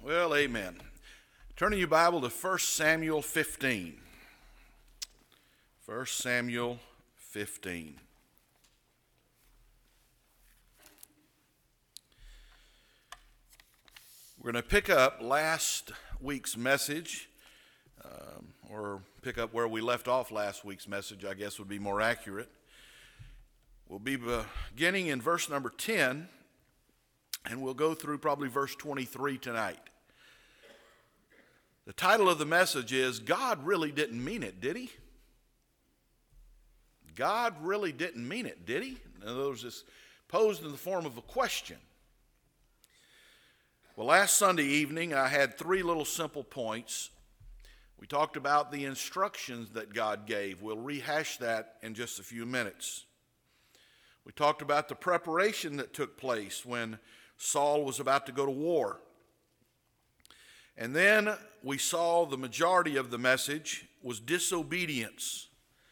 Well, amen. Turning your Bible to 1 Samuel 15. 1 Samuel 15. We're going to pick up last week's message, or pick up where we left off last week's message, I guess would be more accurate. We'll be beginning in verse number 10, and we'll go through probably verse 23 tonight. The title of the message is, God Really Didn't Mean It, Did He? God really didn't mean it, did He? In other words, it's posed in the form of a question. Well, last Sunday evening, I had three little simple points. We talked about the instructions that God gave. We'll rehash that in just a few minutes. We talked about the preparation that took place when Saul was about to go to war. And then we saw the majority of the message was disobedience.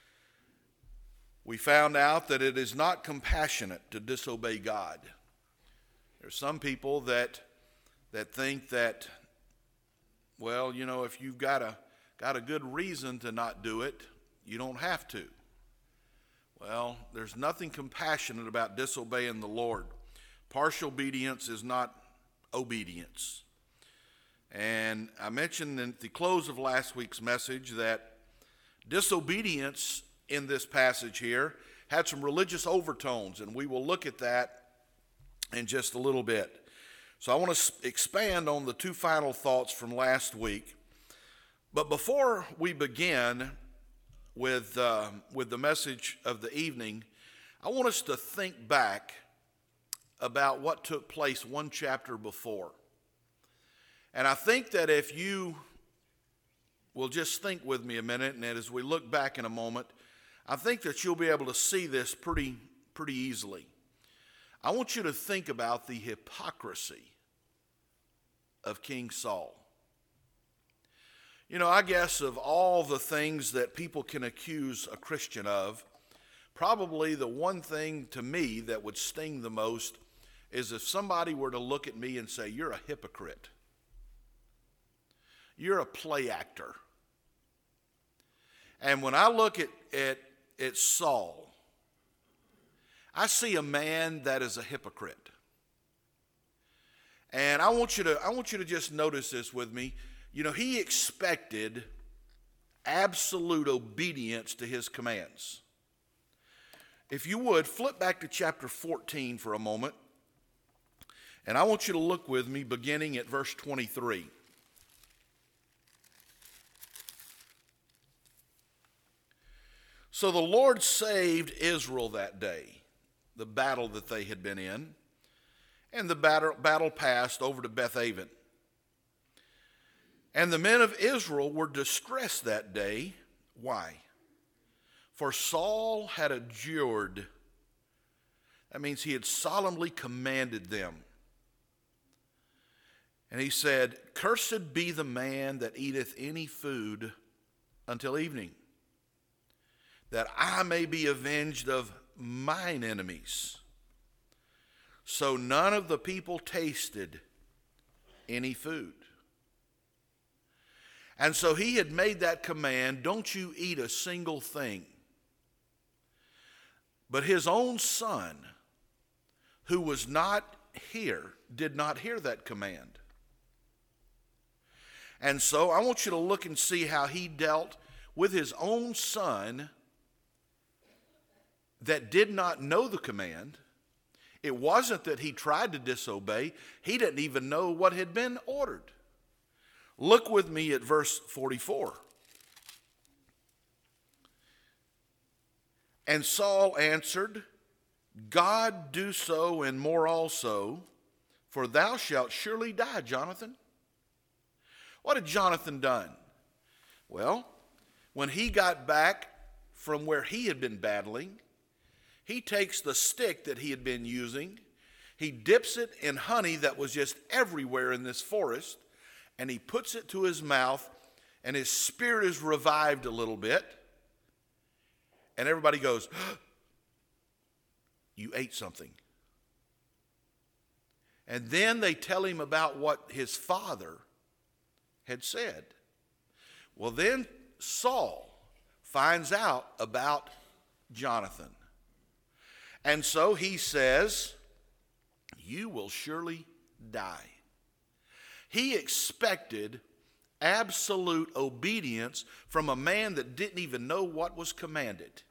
We found out that it is not compassionate to disobey God. There's some people that think that, well, you know, if you've got a good reason to not do it, you don't have to. Well, there's nothing compassionate about disobeying the Lord. Partial obedience is not obedience. And I mentioned at the close of last week's message that disobedience in this passage here had some religious overtones, and we will look at that in just a little bit. So I want to expand on the two final thoughts from last week. But before we begin with the message of the evening, I want us to think back about what took place one chapter before. And I think that if you will just think with me a minute, and as we look back in a moment, I think that you'll be able to see this pretty easily. I want you to think about the hypocrisy of King Saul. You know, I guess of all the things that people can accuse a Christian of, probably the one thing to me that would sting the most is if somebody were to look at me and say, "You're a hypocrite. You're a play actor." And when I look at Saul, I see a man that is a hypocrite. And I want you to just notice this with me. You know, he expected absolute obedience to his commands. If you would, flip back to chapter 14 for a moment. And I want you to look with me beginning at verse 23. So the Lord saved Israel that day, the battle that they had been in, and the battle passed over to Bethaven. And the men of Israel were distressed that day. Why? For Saul had adjured. That means he had solemnly commanded them. And he said, "Cursed be the man that eateth any food until evening, that I may be avenged of mine enemies." So none of the people tasted any food. And so he had made that command, "Don't you eat a single thing." But his own son, who was not here, did not hear that command. And so I want you to look and see how he dealt with his own son that did not know the command. It wasn't that he tried to disobey. He didn't even know what had been ordered. Look with me at verse 44. And Saul answered, "God do so and more also, for thou shalt surely die, Jonathan." What had Jonathan done? Well, when he got back from where he had been battling, he takes the stick that he had been using, he dips it in honey that was just everywhere in this forest, and he puts it to his mouth, and his spirit is revived a little bit. And everybody goes, "You ate something." And then they tell him about what his father had said. Well, then Saul finds out about Jonathan. And so he says, "You will surely die." He expected absolute obedience from a man that didn't even know what was commanded.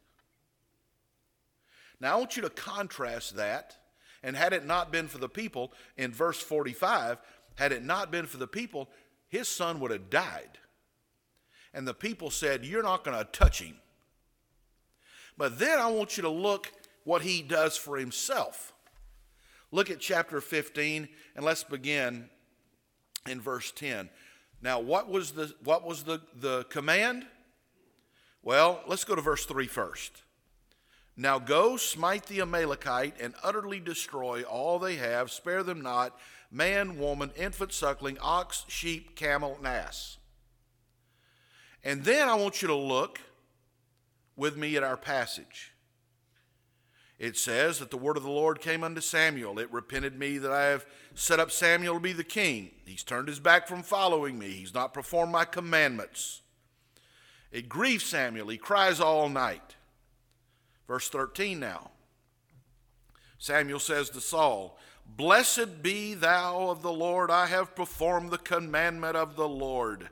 Now, I want you to contrast that. And had it not been for the people, in verse 45, had it not been for the people, his son would have died. And the people said, "You're not going to touch him." But then I want you to look what he does for himself. Look at chapter 15, and let's begin in verse 10. Now, what was the command? Well, let's go to verse 3 first. "Now go, smite the Amalekite, and utterly destroy all they have. Spare them not, man, woman, infant, suckling, ox, sheep, camel, and ass." And then I want you to look with me at our passage. It says that the word of the Lord came unto Samuel. "It repented me that I have set up Samuel to be the king. He's turned his back from following me. He's not performed my commandments." It grieves Samuel. He cries all night. Verse 13 now. Samuel says to Saul, "Blessed be thou of the Lord. I have performed the commandment of the Lord."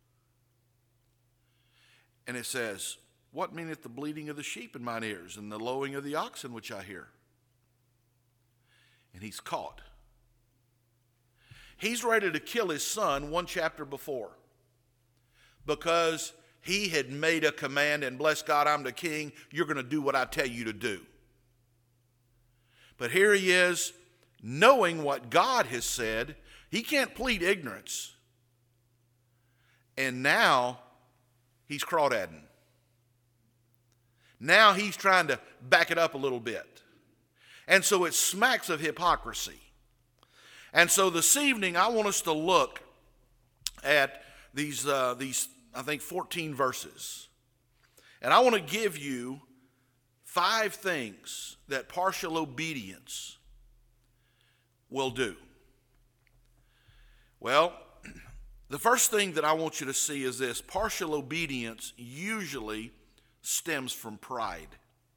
And it says, "What meaneth the bleating of the sheep in mine ears, and the lowing of the oxen which I hear?" And he's caught. He's ready to kill his son one chapter before, because he had made a command, and bless God, I'm the king. You're going to do what I tell you to do. But here he is, knowing what God has said. He can't plead ignorance. And now he's crawdadding. Now he's trying to back it up a little bit. And so it smacks of hypocrisy. And so this evening I want us to look at these I think 14 verses. And I want to give you 5 things that partial obedience will do. Well, the first thing that I want you to see is this: partial obedience usually stems from pride.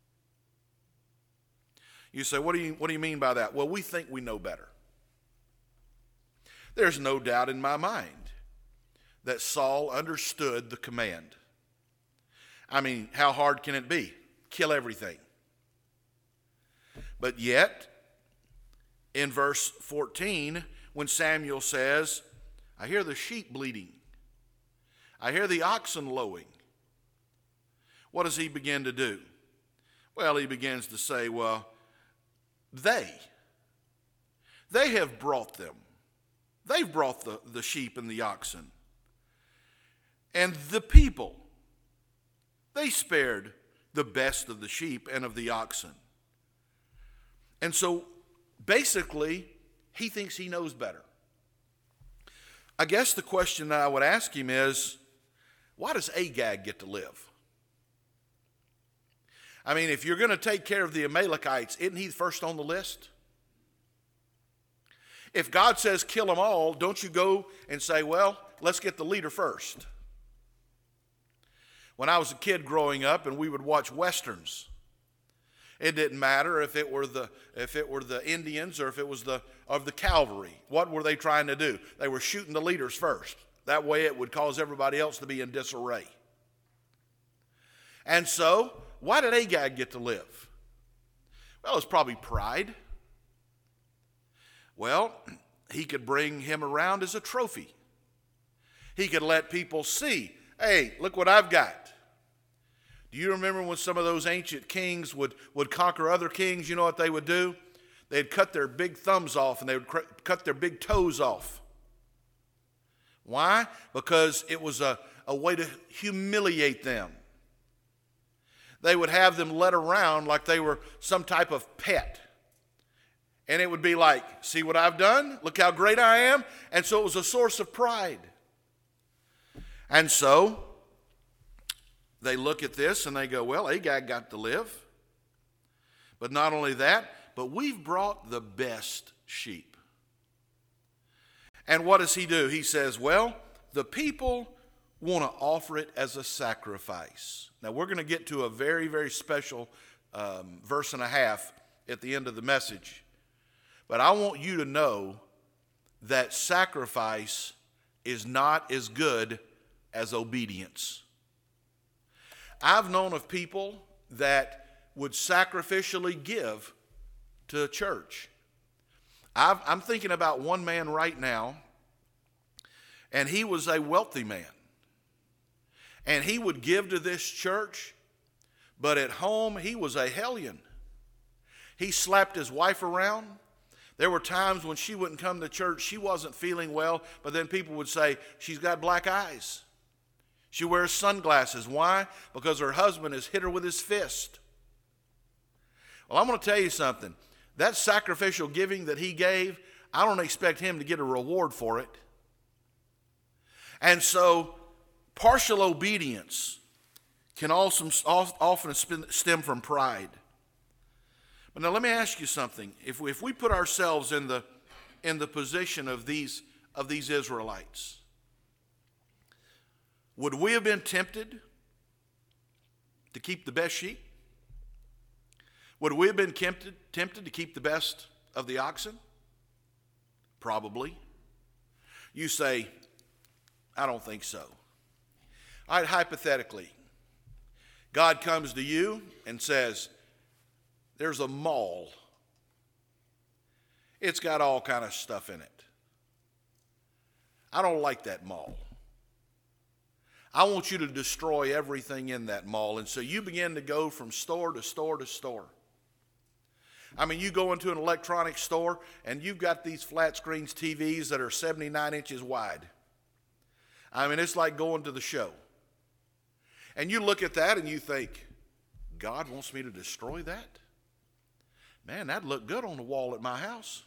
You say, what do you mean by that? Well, we think we know better. There's no doubt in my mind that Saul understood the command. I mean, how hard can it be? Kill everything. But yet, in verse 14, when Samuel says, "I hear the sheep bleating, I hear the oxen lowing," what does he begin to do? Well, he begins to say, well, they have brought them. They've brought the sheep and the oxen. And the people, they spared the best of the sheep and of the oxen. And so basically, he thinks he knows better. I guess the question that I would ask him is, why does Agag get to live? I mean, if you're going to take care of the Amalekites, isn't he first on the list? If God says kill them all, don't you go and say, well, let's get the leader first? When I was a kid growing up and we would watch Westerns, it didn't matter if it were the Indians or if it was of the cavalry. What were they trying to do? They were shooting the leaders first. That way it would cause everybody else to be in disarray. And so, why did Agag get to live? Well, it's probably pride. Well, he could bring him around as a trophy. He could let people see, hey, look what I've got. Do you remember when some of those ancient kings would conquer other kings? You know what they would do? They'd cut their big thumbs off and they would cut their big toes off. Why? Because it was a way to humiliate them. They would have them led around like they were some type of pet. And it would be like, see what I've done? Look how great I am. And so it was a source of pride. And so they look at this and they go, well, Agag got to live. But not only that, but we've brought the best sheep. And what does he do? He says, well, the people want to offer it as a sacrifice. Now, we're going to get to a very, very special verse and a half at the end of the message. But I want you to know that sacrifice is not as good as obedience. I've known of people that would sacrificially give to a church. I'm thinking about one man right now, and he was a wealthy man. And he would give to this church, but at home he was a hellion. He slapped his wife around. There were times when she wouldn't come to church, she wasn't feeling well, but then people would say, she's got black eyes. She wears sunglasses. Why? Because her husband has hit her with his fist. Well, I'm going to tell you something. That sacrificial giving that he gave, I don't expect him to get a reward for it. And so, partial obedience can also often stem from pride. But now let me ask you something. If we put ourselves in the position of these Israelites, would we have been tempted to keep the best sheep? Would we have been tempted to keep the best of the oxen? Probably. You say, I don't think so. All right, hypothetically, God comes to you and says, there's a mall. It's got all kind of stuff in it. I don't like that mall. I want you to destroy everything in that mall. And so you begin to go from store to store to store. I mean, you go into an electronics store and you've got these flat screens TVs that are 79 inches wide. I mean, it's like going to the show. And you look at that and you think, God wants me to destroy that? Man, that'd look good on the wall at my house.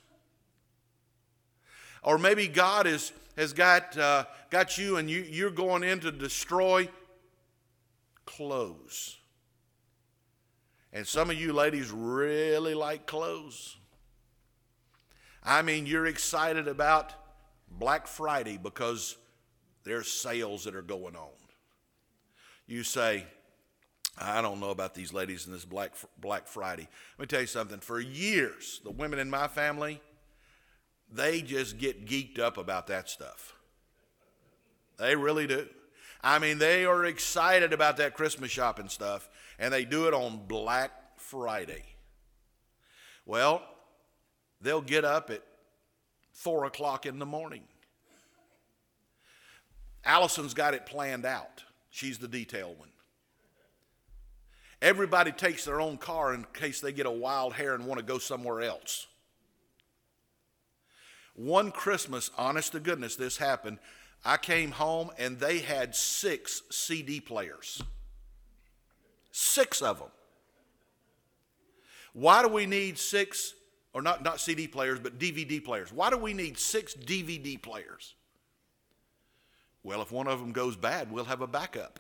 Or maybe God has got you and you're going in to destroy clothes. And some of you ladies really like clothes. I mean, you're excited about Black Friday because there's sales that are going on. You say, I don't know about these ladies in this Black Friday. Let me tell you something. For years, the women in my family, they just get geeked up about that stuff. They really do. I mean, they are excited about that Christmas shopping stuff, and they do it on Black Friday. Well, they'll get up at 4 o'clock in the morning. Allison's got it planned out. She's the detail one. Everybody takes their own car in case they get a wild hair and want to go somewhere else. One Christmas, honest to goodness, this happened. I came home and they had 6 CD players. 6 of them. Why do we need 6, or not CD players, but DVD players? Why do we need 6 DVD players? Well, if one of them goes bad, we'll have a backup.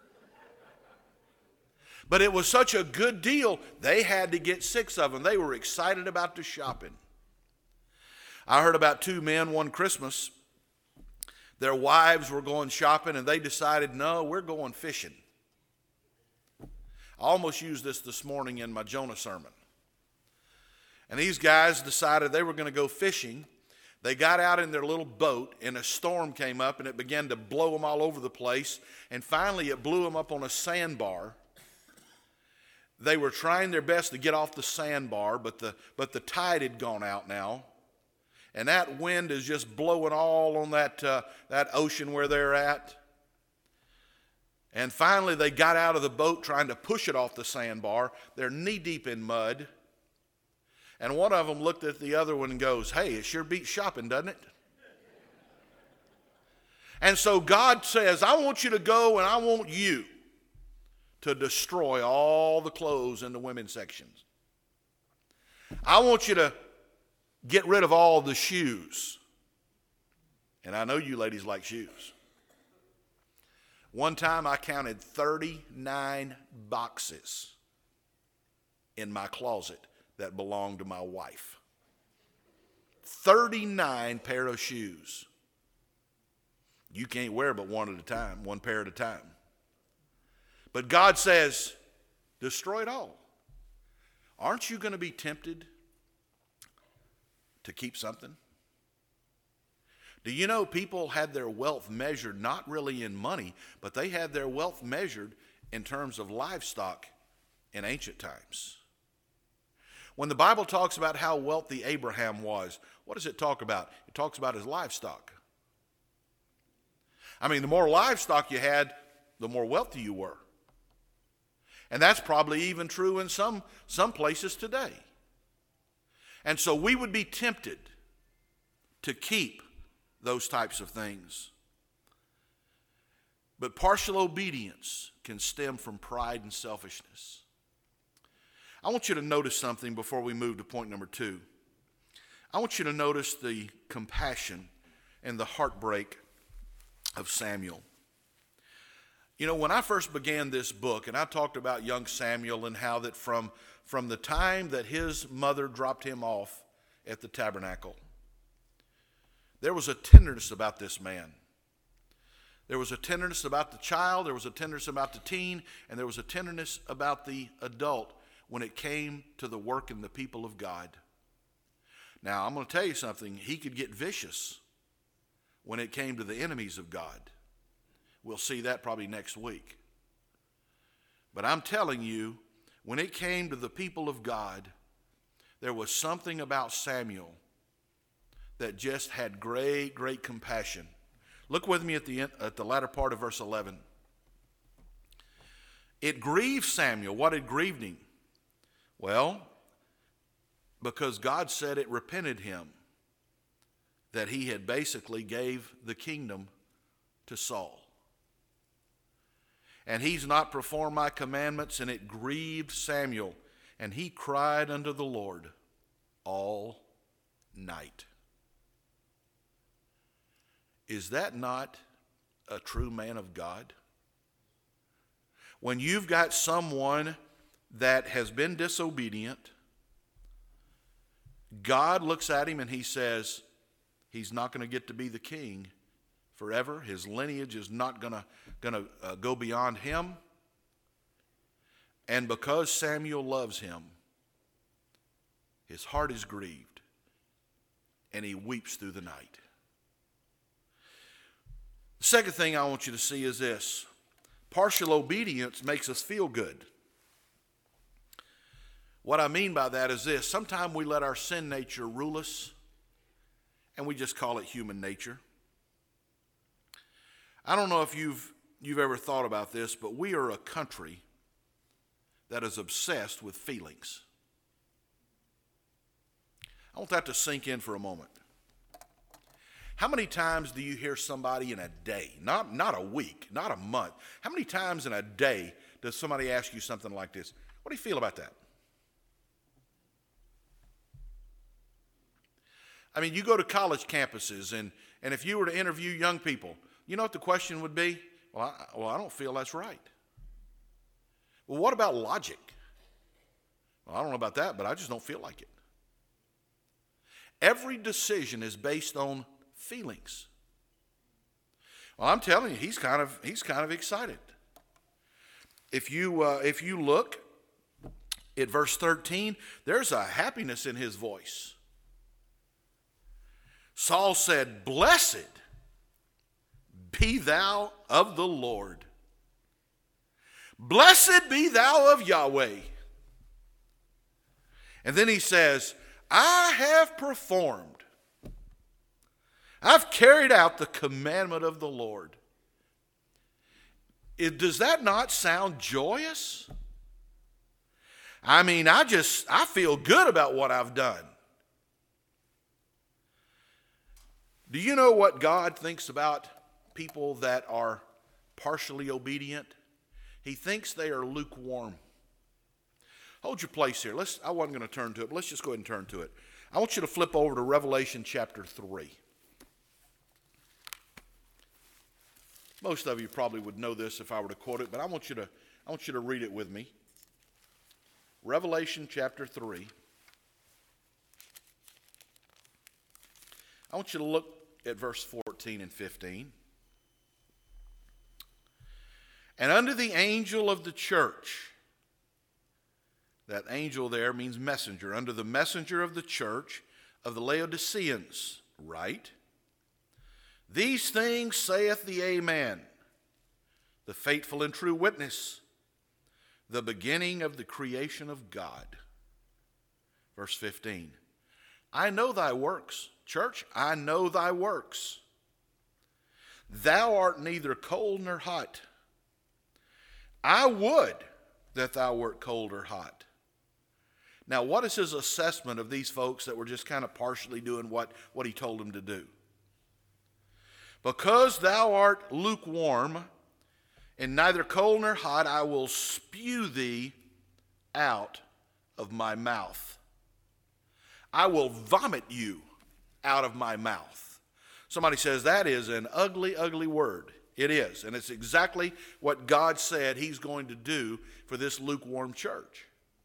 But it was such a good deal, they had to get 6 of them. They were excited about the shopping. I heard about 2 men one Christmas. Their wives were going shopping and they decided, no, we're going fishing. I almost used this morning in my Jonah sermon. And these guys decided they were going to go fishing. They got out in their little boat and a storm came up and it began to blow them all over the place. And finally it blew them up on a sandbar. They were trying their best to get off the sandbar, but the tide had gone out now. And that wind is just blowing all on that ocean where they're at. And finally they got out of the boat trying to push it off the sandbar. They're knee deep in mud. And one of them looked at the other one and goes, hey, it sure beats shopping, doesn't it? And so God says, I want you to go and I want you to destroy all the clothes in the women's sections. I want you to get rid of all the shoes. And I know you ladies like shoes. One time I counted 39 boxes in my closet that belonged to my wife. 39 pair of shoes. You can't wear but one at a time, one pair at a time. But God says, destroy it all. Aren't you going to be tempted to keep something? Do you know people had their wealth measured not really in money, but they had their wealth measured in terms of livestock in ancient times? When the Bible talks about how wealthy Abraham was, what does it talk about? It talks about his livestock. I mean, the more livestock you had, the more wealthy you were. And that's probably even true in some places today. And so we would be tempted to keep those types of things. But partial obedience can stem from pride and selfishness. I want you to notice something before we move to point number 2. I want you to notice the compassion and the heartbreak of Samuel. You know, when I first began this book, and I talked about young Samuel and how that from the time that his mother dropped him off at the tabernacle, there was a tenderness about this man. There was a tenderness about the child, there was a tenderness about the teen, and there was a tenderness about the adult when it came to the work and the people of God. Now, I'm going to tell you something. He could get vicious when it came to the enemies of God. We'll see that probably next week. But I'm telling you, when it came to the people of God, there was something about Samuel that just had great, great compassion. Look with me at the latter part of verse 11. It grieved Samuel. What had grieved him? Well, because God said it repented him that he had basically gave the kingdom to Saul. And he's not performed my commandments, and it grieved Samuel. And he cried unto the Lord all night. Is that not a true man of God? When you've got someone that has been disobedient, God looks at him and he says, he's not going to get to be the king forever. His lineage is not going to go beyond him. And because Samuel loves him, his heart is grieved and he weeps through the night. The second thing I want you to see is this. Partial obedience makes us feel good. What I mean by that is this. Sometimes we let our sin nature rule us, and we just call it human nature. I don't know if you've ever thought about this, but we are a country that is obsessed with feelings. I want that to sink in for a moment. How many times do you hear somebody in a day, not a week, not a month, how many times in a day does somebody ask you something like this? What do you feel about that? I mean, you go to college campuses, and if you were to interview young people, you know what the question would be? Well, I don't feel that's right. Well, what about logic? Well, I don't know about that, but I just don't feel like it. Every decision is based on feelings. Well, I'm telling you, he's kind of excited. If you look at verse 13, there's a happiness in his voice. Saul said, "Blessed be thou of the Lord. Blessed be thou of Yahweh." And then he says, "I have performed. I've carried out the commandment of the Lord." Does that not sound joyous? I mean, I feel good about what I've done. Do you know what God thinks about people that are partially obedient? He thinks they are lukewarm. Hold your place here. I wasn't going to turn to it, but let's just go ahead and turn to it. I want you to flip over to Revelation chapter 3. Most of you probably would know this if I were to quote it, but I want you to read it with me. Revelation chapter 3. I want you to look at verse 14 and 15. And unto the angel of the church, that angel there means messenger, unto the messenger of the church of the Laodiceans, write, these things saith the Amen, the faithful and true witness, the beginning of the creation of God. Verse 15, I know thy works. Church, I know thy works. Thou art neither cold nor hot. I would that thou wert cold or hot. Now, what is his assessment of these folks that were just kind of partially doing what he told them to do? Because thou art lukewarm and neither cold nor hot, I will spew thee out of my mouth. I will vomit you out of my mouth. Somebody says that is an ugly, ugly word. It is, and it's exactly what God said he's going to do for this lukewarm church.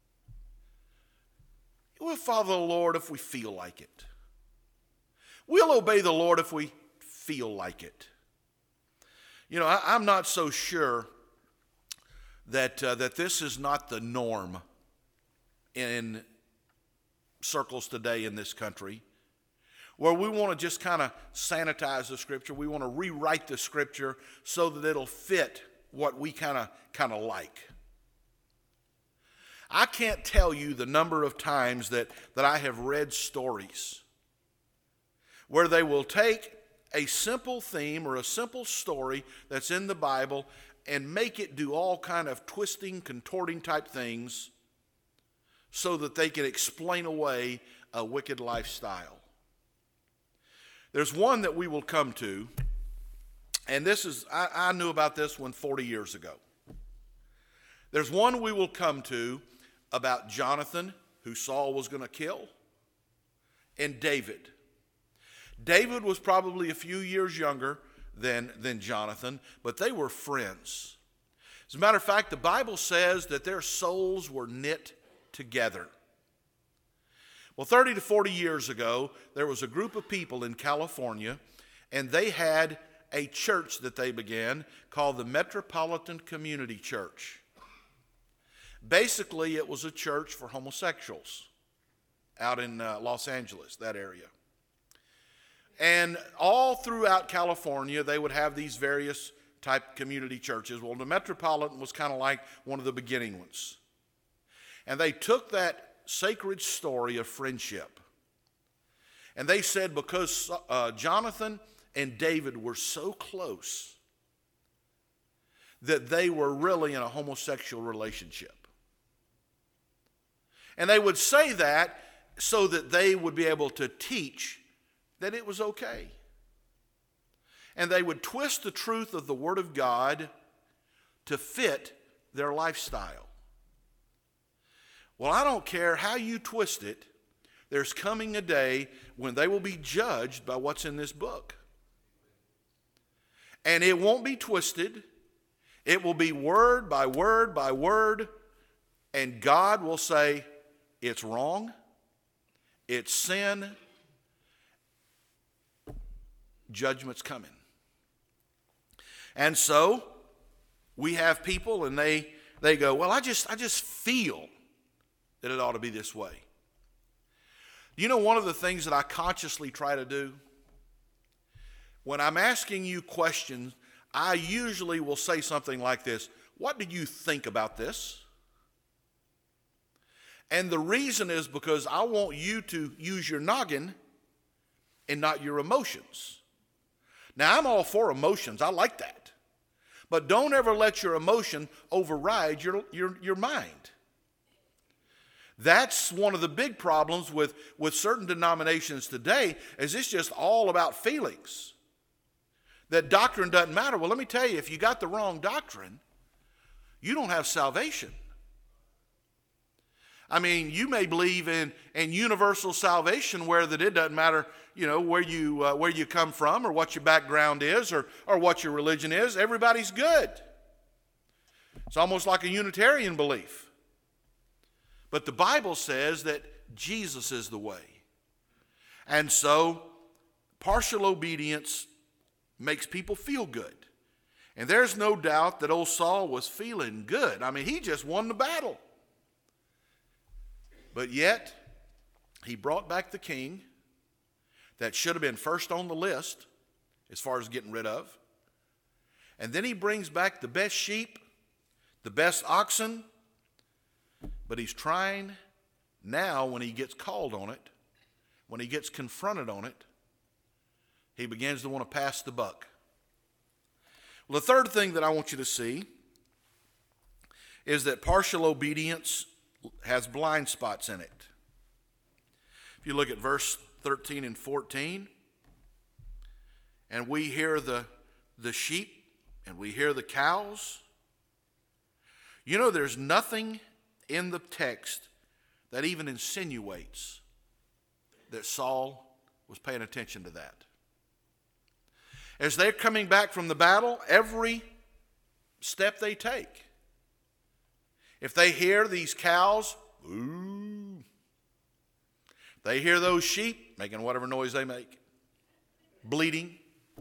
We'll follow the Lord if we feel like it. We'll obey the Lord if we feel like it. You know, I'm not so sure that this is not the norm in circles today in this country, where we want to just kind of sanitize the Scripture. We want to rewrite the Scripture so that it'll fit what we kind of like. I can't tell you the number of times that I have read stories where they will take a simple theme or a simple story that's in the Bible and make it do all kind of twisting, contorting type things so that they can explain away a wicked lifestyle. There's one that we will come to, and this is, I knew about this one 40 years ago. There's one we will come to about Jonathan, who Saul was going to kill, and David. David was probably a few years younger than Jonathan, but they were friends. As a matter of fact, the Bible says that their souls were knit together. Well, 30 to 40 years ago, there was a group of people in California, and they had a church that they began called the Metropolitan Community Church. Basically, it was a church for homosexuals out in Los Angeles, that area. And all throughout California, they would have these various type community churches. Well, the Metropolitan was kind of like one of the beginning ones. And they took that sacred story of friendship, and they said because Jonathan and David were so close that they were really in a homosexual relationship. And they would say that so that they would be able to teach that it was okay. And they would twist the truth of the Word of God to fit their lifestyle. Well, I don't care how you twist it, there's coming a day when they will be judged by what's in this book. And it won't be twisted. It will be word by word by word, and God will say, it's wrong, it's sin, judgment's coming. And so we have people, and they go, well, I just feel that it ought to be this way. You know, one of the things that I consciously try to do, when I'm asking you questions, I usually will say something like this: what do you think about this? And the reason is because I want you to use your noggin and not your emotions. Now, I'm all for emotions. I like that. But don't ever let your emotion override your mind. That's one of the big problems with certain denominations today, is it's just all about feelings. That doctrine doesn't matter. Well, let me tell you, if you got the wrong doctrine, you don't have salvation. I mean, you may believe in universal salvation, where that it doesn't matter, you know, where you come from or what your background is or what your religion is. Everybody's good. It's almost like a Unitarian belief. But the Bible says that Jesus is the way. And so partial obedience makes people feel good. And there's no doubt that old Saul was feeling good. I mean, he just won the battle. But yet, he brought back the king that should have been first on the list as far as getting rid of. And then he brings back the best sheep, the best oxen. But he's trying now, when he gets called on it, when he gets confronted on it, he begins to want to pass the buck. Well, the third thing that I want you to see is that partial obedience has blind spots in it. If you look at verse 13 and 14, and we hear the sheep and we hear the cows, you know, there's nothing in the text that even insinuates that Saul was paying attention to that. As they're coming back from the battle, every step they take, if they hear these cows, ooh, they hear those sheep making whatever noise they make, bleating,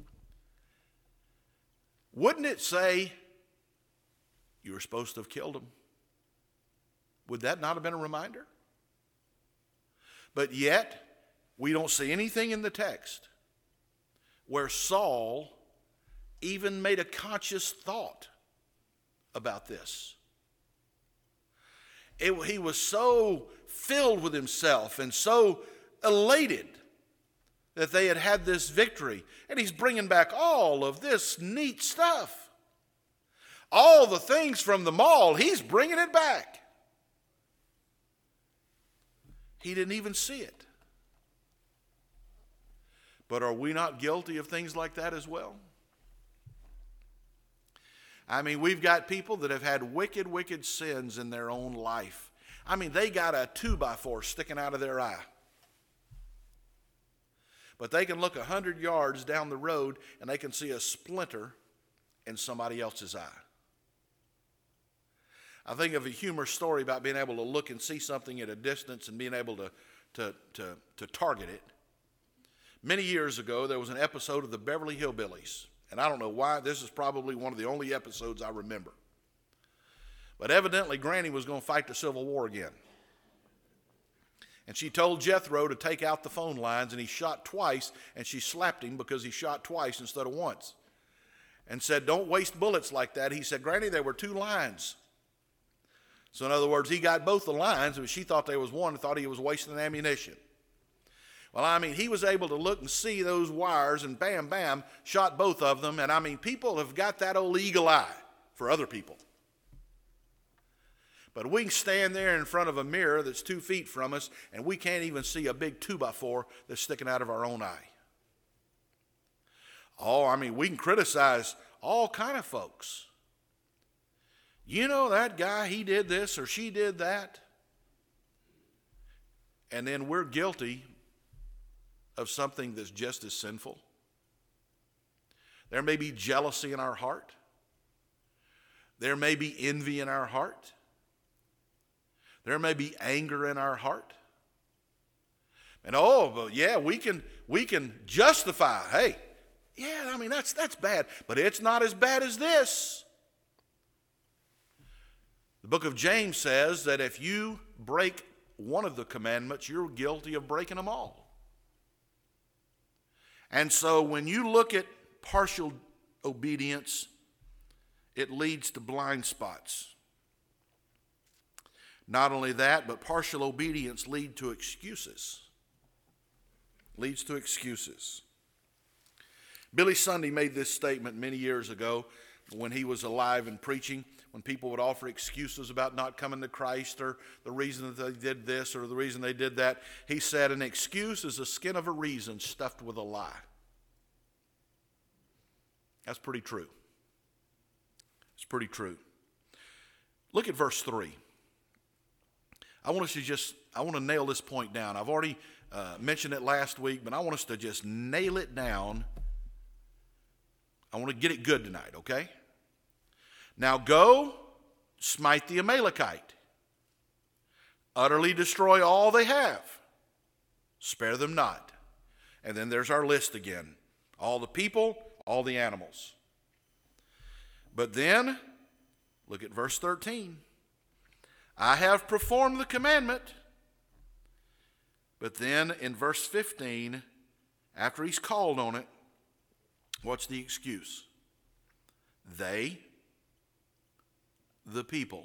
wouldn't it say you were supposed to have killed them? Would that not have been a reminder? But yet, we don't see anything in the text where Saul even made a conscious thought about this. He was so filled with himself and so elated that they had had this victory. And he's bringing back all of this neat stuff. All the things from the mall, he's bringing it back. He didn't even see it. But are we not guilty of things like that as well? I mean, we've got people that have had wicked, wicked sins in their own life. I mean, they got a 2x4 sticking out of their eye. But they can look 100 yards down the road and they can see a splinter in somebody else's eye. I think of a humorous story about being able to look and see something at a distance and being able to target it. Many years ago, there was an episode of the Beverly Hillbillies. And I don't know why. This is probably one of the only episodes I remember. But evidently, Granny was going to fight the Civil War again. And she told Jethro to take out the phone lines, and he shot twice, and she slapped him because he shot twice instead of once. And said, don't waste bullets like that. He said, Granny, there were 2 lines. So in other words, he got both the lines, but she thought there was one and thought he was wasting ammunition. Well, I mean, he was able to look and see those wires and bam, bam, shot both of them. And I mean, people have got that old eagle eye for other people. But we can stand there in front of a mirror that's 2 feet from us and we can't even see a big 2x4 that's sticking out of our own eye. Oh, I mean, we can criticize all kind of folks. You know, that guy, he did this or she did that. And then we're guilty of something that's just as sinful. There may be jealousy in our heart. There may be envy in our heart. There may be anger in our heart. And but yeah, we can justify, hey, yeah, I mean, that's bad, but it's not as bad as this. The book of James says that if you break one of the commandments, you're guilty of breaking them all. And so when you look at partial obedience, it leads to blind spots. Not only that, but partial obedience leads to excuses. Billy Sunday made this statement many years ago when he was alive and preaching, when people would offer excuses about not coming to Christ or the reason that they did this or the reason they did that. He said, an excuse is the skin of a reason stuffed with a lie. That's pretty true. It's pretty true. Look at verse 3. I want to nail this point down. I've already mentioned it last week, but I want us to just nail it down. I want to get it good tonight, okay? Now go, smite the Amalekite. Utterly destroy all they have. Spare them not. And then there's our list again. All the people, all the animals. But then, look at verse 13. I have performed the commandment. But then in verse 15, after he's called on it, what's the excuse? They, the people.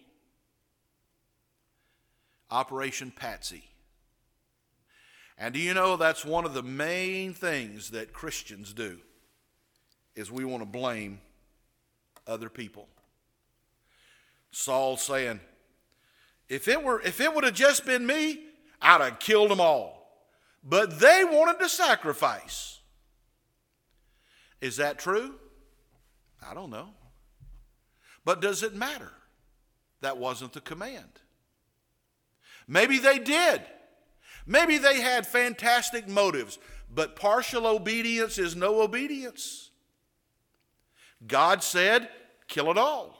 Operation Patsy. And do you know that's one of the main things that Christians do, is we want to blame other people. Saul saying, if it would have just been me, I'd have killed them all. But they wanted to sacrifice. Is that true? I don't know. But does it matter? That wasn't the command. Maybe they did. Maybe they had fantastic motives, but partial obedience is no obedience. God said, kill it all.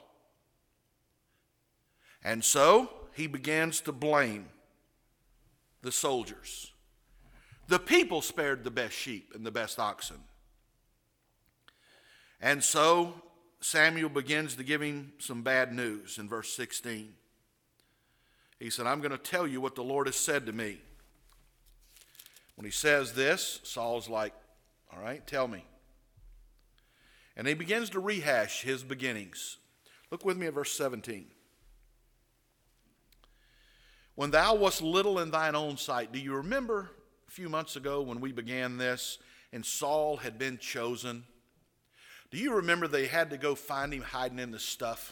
And so he begins to blame the soldiers. The people spared the best sheep and the best oxen. And so Samuel begins to give him some bad news in verse 16. He said, I'm going to tell you what the Lord has said to me. When he says this, Saul's like, all right, tell me. And he begins to rehash his beginnings. Look with me at verse 17. When thou wast little in thine own sight, do you remember a few months ago when we began this and Saul had been chosen? Do you remember they had to go find him hiding in the stuff?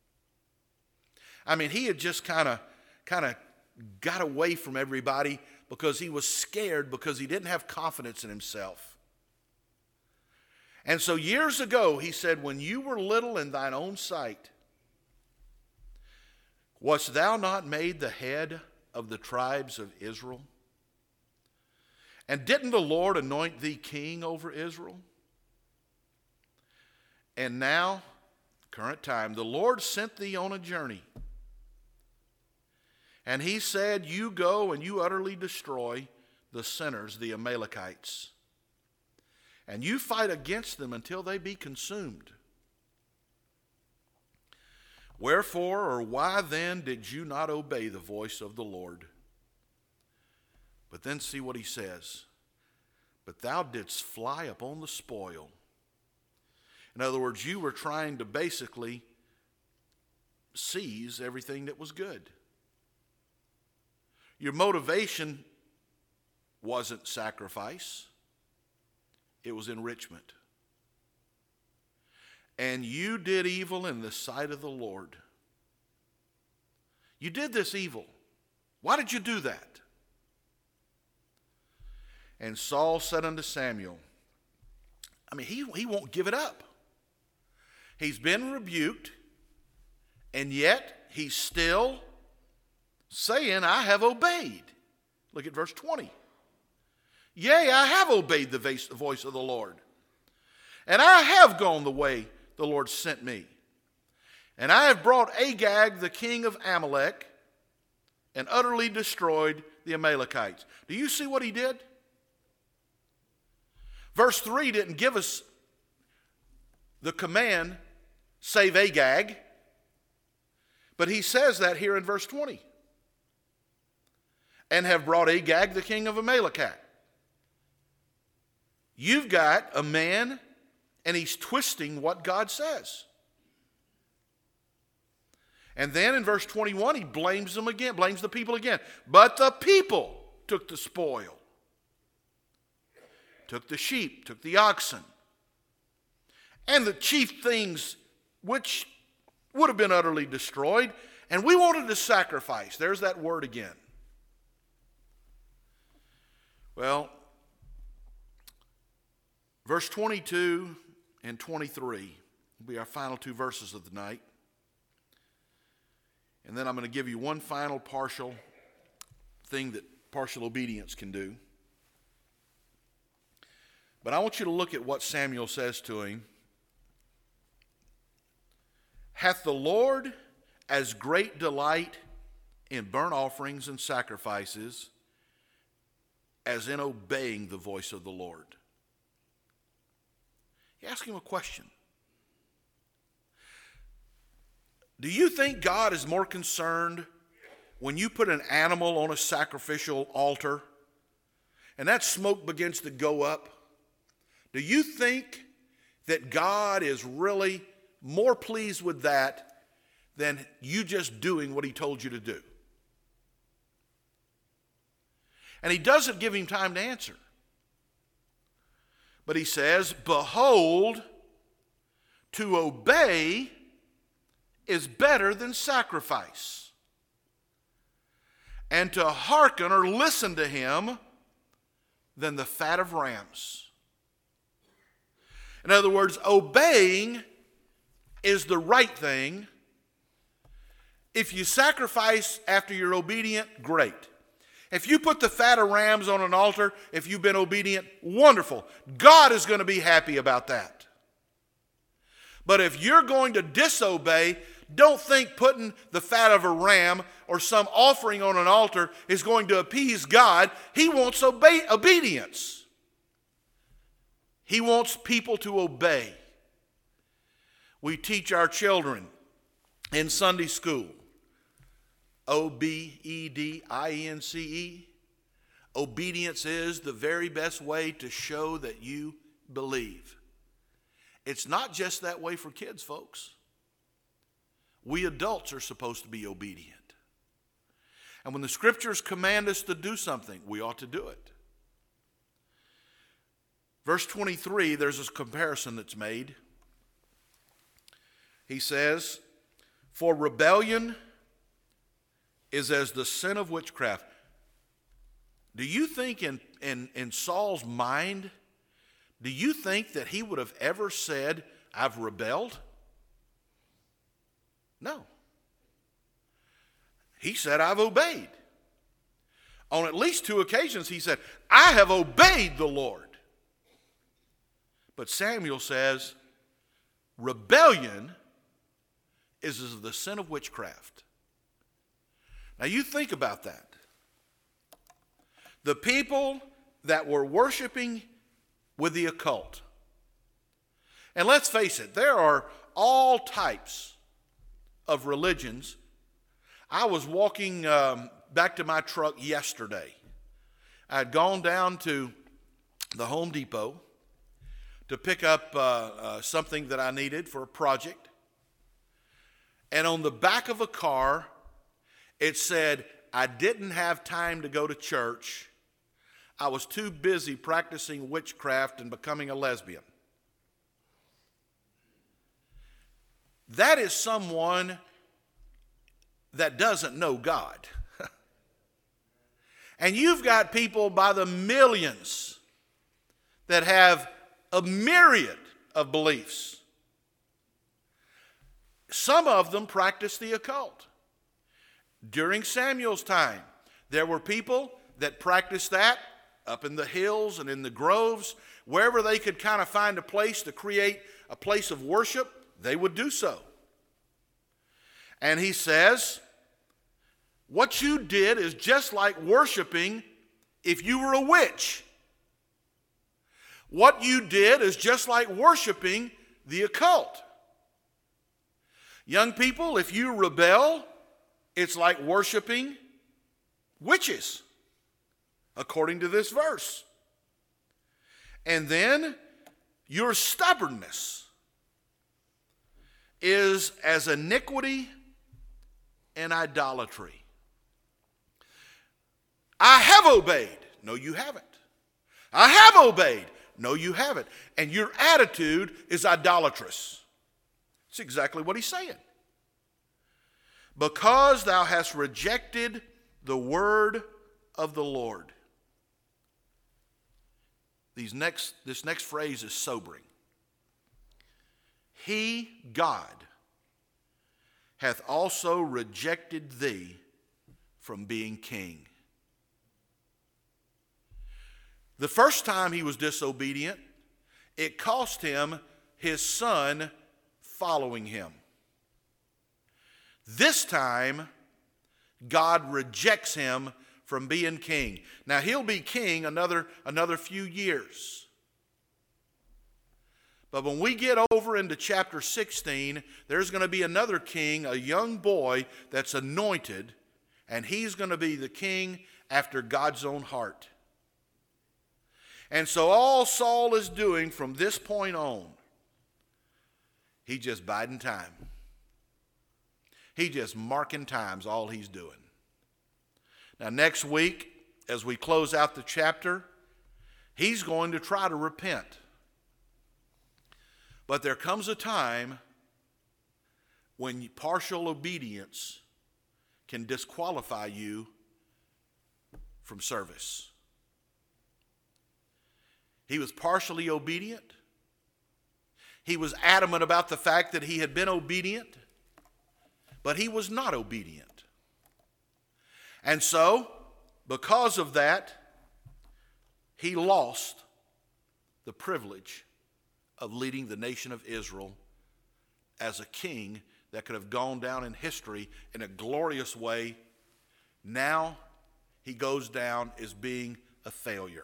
I mean, he had just kind of got away from everybody because he was scared, because he didn't have confidence in himself. And so years ago, he said, when you were little in thine own sight, wast thou not made the head of the tribes of Israel? And didn't the Lord anoint thee king over Israel? And now, current time, the Lord sent thee on a journey. And he said, you go and you utterly destroy the sinners, the Amalekites. And you fight against them until they be consumed. Wherefore, or why then did you not obey the voice of the Lord? But then see what he says. But thou didst fly upon the spoil. In other words, you were trying to basically seize everything that was good. Your motivation wasn't sacrifice. It was enrichment. And you did evil in the sight of the Lord. You did this evil. Why did you do that? And Saul said unto Samuel, I mean, he won't give it up. He's been rebuked, and yet he's still saying, I have obeyed. Look at verse 20. Yea, I have obeyed the voice of the Lord, and I have gone the way the Lord sent me. And I have brought Agag, the king of Amalek, and utterly destroyed the Amalekites. Do you see what he did? Verse 3 didn't give us the command, save Agag, but he says that here in verse 20. And have brought Agag, the king of Amalek. You've got a man, and he's twisting what God says. And then in verse 21, he blames them again, blames the people again. But the people took the spoil. Took the sheep, took the oxen. And the chief things which would have been utterly destroyed. And we wanted to sacrifice. There's that word again. Well, verse 22 and 23 will be our final two verses of the night. And then I'm going to give you one final partial thing that partial obedience can do. But I want you to look at what Samuel says to him. Hath the Lord as great delight in burnt offerings and sacrifices as in obeying the voice of the Lord. You ask him a question. Do you think God is more concerned when you put an animal on a sacrificial altar and that smoke begins to go up? Do you think that God is really more pleased with that than you just doing what he told you to do? And he doesn't give him time to answer. But he says, behold, to obey is better than sacrifice, and to hearken or listen to him than the fat of rams. In other words, obeying is the right thing. If you sacrifice after you're obedient, great. If you put the fat of rams on an altar, if you've been obedient, wonderful. God is going to be happy about that. But if you're going to disobey, don't think putting the fat of a ram or some offering on an altar is going to appease God. He wants obedience. He wants people to obey. We teach our children in Sunday school, obedience. Obedience is the very best way to show that you believe. It's not just that way for kids, folks. We adults are supposed to be obedient. And when the scriptures command us to do something, we ought to do it. Verse 23, there's this comparison that's made. He says, for rebellion is as the sin of witchcraft. Do you think in Saul's mind, do you think that he would have ever said, I've rebelled? No. He said, I've obeyed. On at least 2 occasions, he said, I have obeyed the Lord. But Samuel says, rebellion is the sin of witchcraft. Now you think about that. The people that were worshiping with the occult. And let's face it, there are all types of religions. I was walking back to my truck yesterday. I had gone down to the Home Depot to pick up something that I needed for a project. And on the back of a car, it said, I didn't have time to go to church. I was too busy practicing witchcraft and becoming a lesbian. That is someone that doesn't know God. And you've got people by the millions that have a myriad of beliefs. Some of them practice the occult. During Samuel's time, there were people that practiced that up in the hills and in the groves. Wherever they could kind of find a place to create a place of worship, they would do so. And he says, what you did is just like worshiping if you were a witch. What you did is just like worshiping the occult. Young people, if you rebel, it's like worshiping witches, according to this verse. And then your stubbornness is as iniquity and idolatry. I have obeyed. No, you haven't. I have obeyed. No, you haven't. And your attitude is idolatrous. That's exactly what he's saying. Because thou hast rejected the word of the Lord. This next phrase is sobering. He, God, hath also rejected thee from being king. The first time he was disobedient, it cost him his son following him. This time, God rejects him from being king. Now, he'll be king another few years. But when we get over into chapter 16, there's going to be another king, a young boy that's anointed, and he's going to be the king after God's own heart. And so all Saul is doing from this point on, he's just biding time. He's just marking times, all he's doing. Now, next week, as we close out the chapter, he's going to try to repent. But there comes a time when partial obedience can disqualify you from service. He was partially obedient. He was adamant about the fact that he had been obedient, but he was not obedient. And so, because of that, he lost the privilege of leading the nation of Israel as a king that could have gone down in history in a glorious way. Now he goes down as being a failure.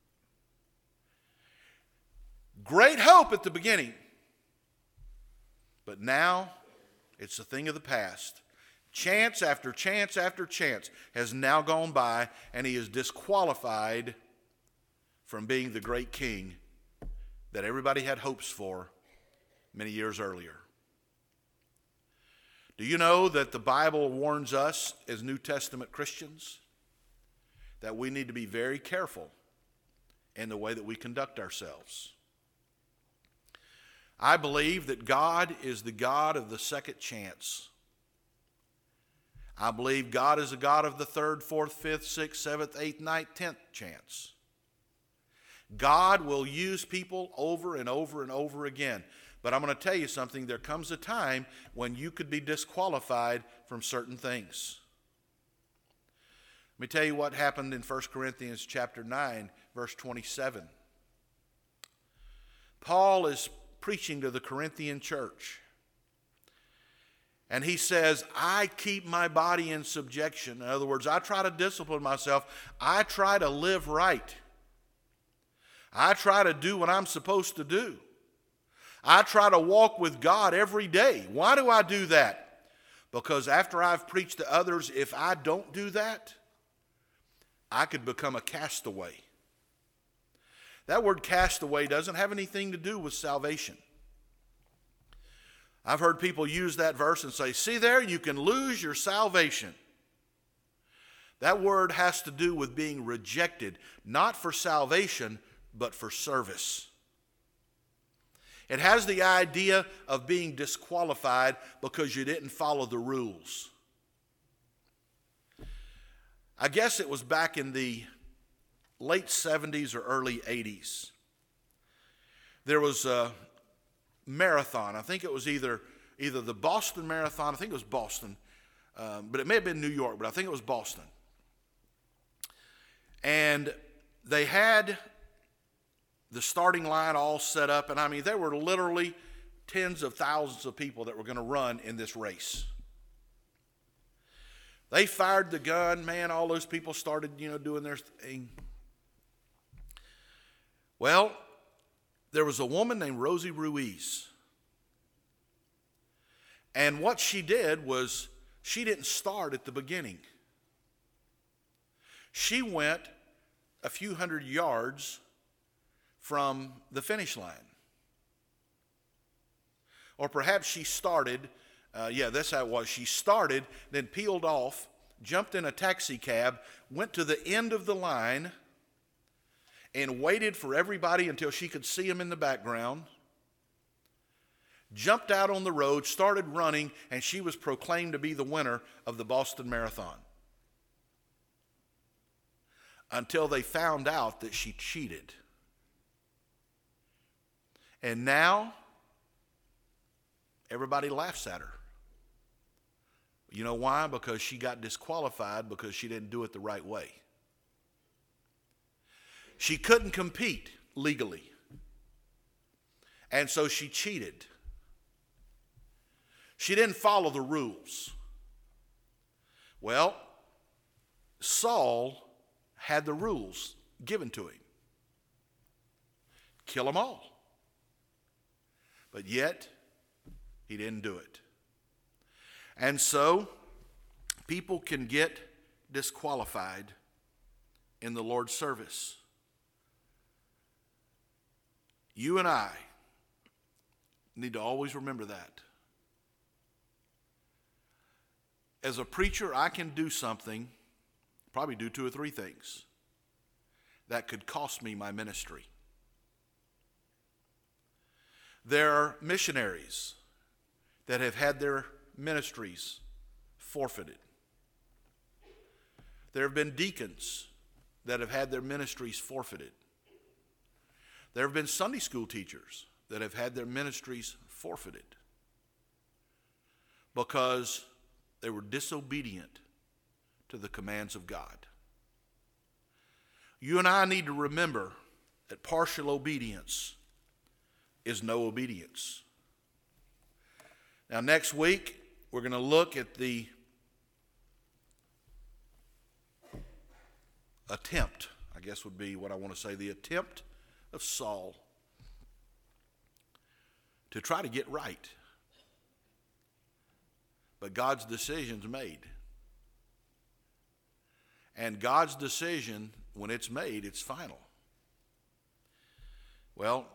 Great hope at the beginning, but now it's a thing of the past. Chance after chance after chance has now gone by, and he is disqualified from being the great king that everybody had hopes for many years earlier. Do you know that the Bible warns us as New Testament Christians that we need to be very careful in the way that we conduct ourselves? I believe that God is the God of the second chance. I believe God is a God of the third, fourth, fifth, sixth, seventh, eighth, ninth, 10th chance. God will use people over and over and over again. But I'm going to tell you something. There comes a time when you could be disqualified from certain things. Let me tell you what happened in 1 Corinthians chapter 9, verse 27. Paul is preaching to the Corinthian church. And he says, I keep my body in subjection. In other words, I try to discipline myself. I try to live right. I try to do what I'm supposed to do. I try to walk with God every day. Why do I do that? Because after I've preached to others, if I don't do that, I could become a castaway. That word castaway doesn't have anything to do with salvation. I've heard people use that verse and say, see there, you can lose your salvation. That word has to do with being rejected, not for salvation, but for service. It has the idea of being disqualified because you didn't follow the rules. I guess it was back in the late 70s or early 80s. There was a marathon. I think it was either the Boston Marathon. I think it was Boston, but it may have been New York, but I think it was Boston. And they had the starting line all set up, and I mean, there were literally tens of thousands of people that were going to run in this race. They fired the gun, man, all those people started, doing their thing. Well, there was a woman named Rosie Ruiz. And what she did was she didn't start at the beginning. She went a few hundred yards from the finish line. Or perhaps she started, that's how it was. She started, then peeled off, jumped in a taxi cab, went to the end of the line, and waited for everybody until she could see them in the background, jumped out on the road, started running, and she was proclaimed to be the winner of the Boston Marathon. Until they found out that she cheated. And now, everybody laughs at her. You know why? Because she got disqualified because she didn't do it the right way. She couldn't compete legally. And so she cheated. She didn't follow the rules. Well, Saul had the rules given to him. Kill them all. But yet, he didn't do it. And so, people can get disqualified in the Lord's service. You and I need to always remember that. As a preacher, I can do something, probably do 2 or 3 things, that could cost me my ministry. There are missionaries that have had their ministries forfeited. There have been deacons that have had their ministries forfeited. There have been Sunday school teachers that have had their ministries forfeited because they were disobedient to the commands of God. You and I need to remember that partial obedience is no obedience. Now, next week, we're going to look at the attempt, I guess would be what I want to say, the attempt of Saul to try to get right. But God's decision's made. And God's decision, when it's made, it's final. Well,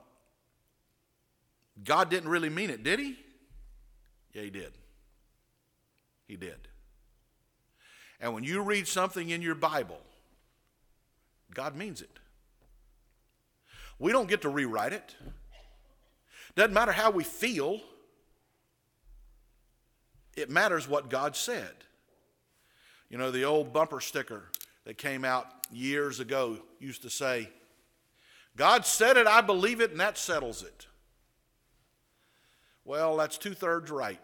God didn't really mean it, did he? Yeah, he did. He did. And when you read something in your Bible, God means it. We don't get to rewrite it. Doesn't matter how we feel. It matters what God said. You know, the old bumper sticker that came out years ago used to say, God said it, I believe it, and that settles it. Well, that's 2/3 right.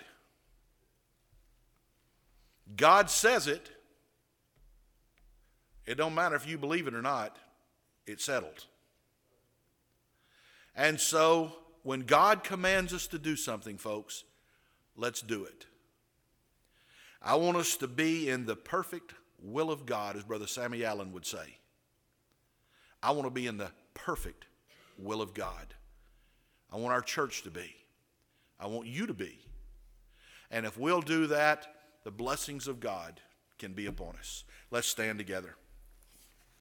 God says it. It don't matter if you believe it or not. It's settled. And so, when God commands us to do something, folks, let's do it. I want us to be in the perfect will of God, as Brother Sammy Allen would say. I want to be in the perfect will of God. I want our church to be. I want you to be. And if we'll do that, the blessings of God can be upon us. Let's stand together.